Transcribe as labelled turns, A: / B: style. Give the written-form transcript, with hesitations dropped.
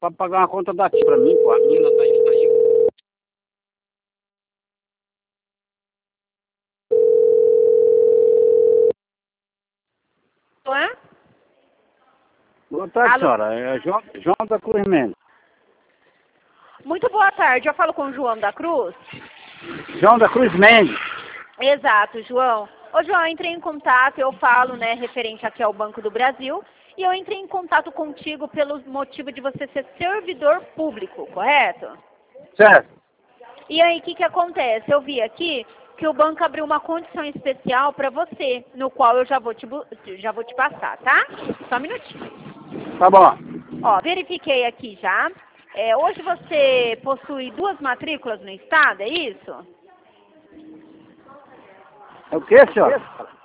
A: pra pagar uma conta daqui pra mim, pô. A menina tá aí.
B: Ué?
A: Boa tarde,
B: Alô?
A: senhora. É João da Cruz Mendes.
B: Muito boa tarde, eu falo com o João da Cruz.
A: João da Cruz Mendes.
B: Exato, João. Ô, João, eu entrei em contato, eu falo, né, referente aqui ao Banco do Brasil, e eu entrei em contato contigo pelo motivo de você ser servidor público, correto?
A: Certo.
B: E aí, o que acontece? Eu vi aqui que o banco abriu uma condição especial para você, no qual eu já vou te passar, tá? Só um minutinho.
A: Tá bom.
B: Ó, verifiquei aqui já. Hoje você possui 2 matrículas no estado, é isso?
A: É o quê, senhora?